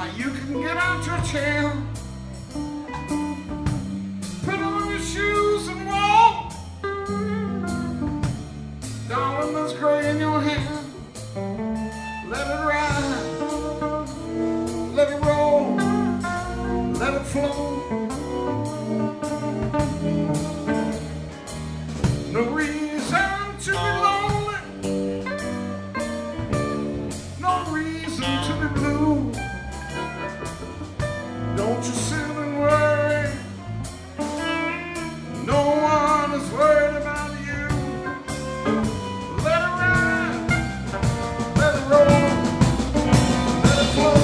You can get out your chair, put on your shoes and walk. Darling, there's gray in your hand. Let it ride, let it roll, let it flow. No reason to be lonely, no reason to be blue. Don't you sit and worry, no one is worried about you. Let it ride, let it roll, let it flow.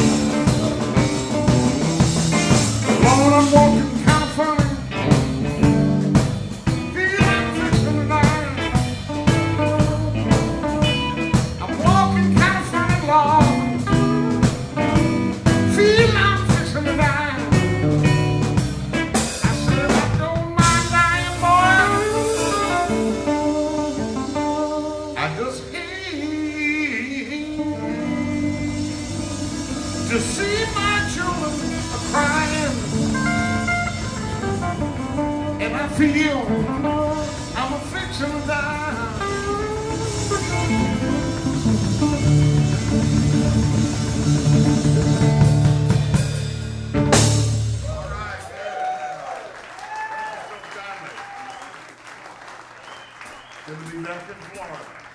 Lord, I'm walking kind of funny, feel I'm fixing to die. I'm walking kind of funny, Lord, feel I'm fixing to die. I said I don't mind dying, boy. I just hate to see my children crying, and I feel I'm a fixing to die. All right, good to be back in Florida.